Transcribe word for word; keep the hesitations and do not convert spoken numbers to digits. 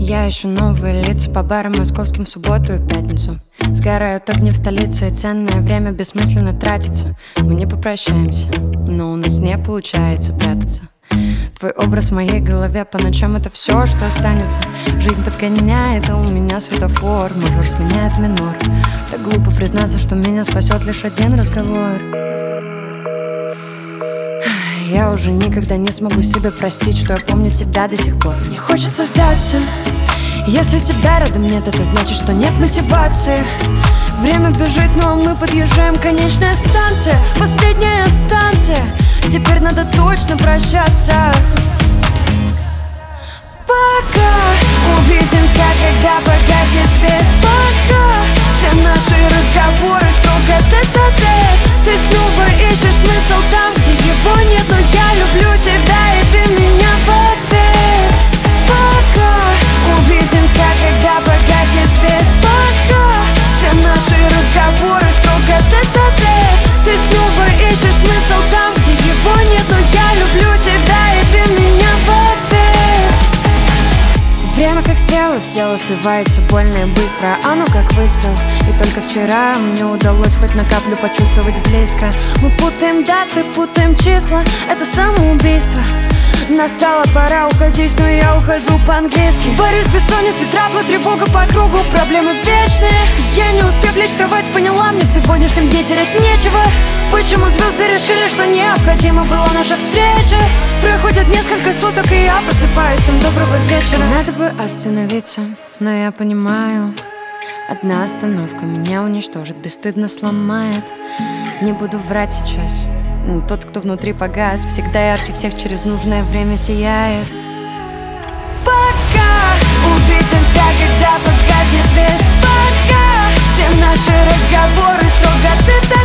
Я ищу новые лица по барам московским в субботу и пятницу. Сгорают огни в столице, и ценное время бессмысленно тратится. Мы не попрощаемся, но у нас не получается прятаться. Твой образ в моей голове по ночам — это все, что останется. Жизнь подгоняет, а у меня светофор. Мажор сменяет минор. Так глупо признаться, что меня спасет лишь один разговор. Я уже никогда не смогу себе простить, что я помню тебя до сих пор. Мне хочется сдаться. Если тебя рядом нет, это значит, что нет мотивации. Время бежит, но мы подъезжаем, конечная станция. Последняя станция. Теперь надо точно прощаться. Пока увидимся, когда погаснет свет. Пока все наши разговоры строго тет-а-тет. Ты снова ищешь смысл там, где его нет, но я люблю тебя, и ты меня в ответ. Пока увидимся, когда погаснет свет. Пока все наши разговоры строго тет-а-тет. Ты снова ищешь смысл там, где его нет, но я люблю тебя, и ты меня в ответ. Время как стрелы в тело впивается больно и быстро, оно как выстрел. И только вчера мне удалось хоть на каплю почувствовать близко. Мы путаем даты, путаем числа, это самоубийство. Настала пора уходить, но я ухожу по-английски. Борюсь с бессонницей, трабла, тревога по кругу, проблемы вечные. Я не успев лечь в кровать, поняла, мне в сегодняшнем дне терять нечего. Почему звезды решили, что необходима была наша встреча? Проходит несколько суток, и я просыпаюсь, всем доброго вечера. Надо бы остановиться, но я понимаю, одна остановка меня уничтожит, бесстыдно сломает. Не буду врать сейчас, тот, кто внутри погас, всегда ярче всех через нужное время сияет. Пока увидимся, когда погаснет свет. Пока все наши разговоры строго ты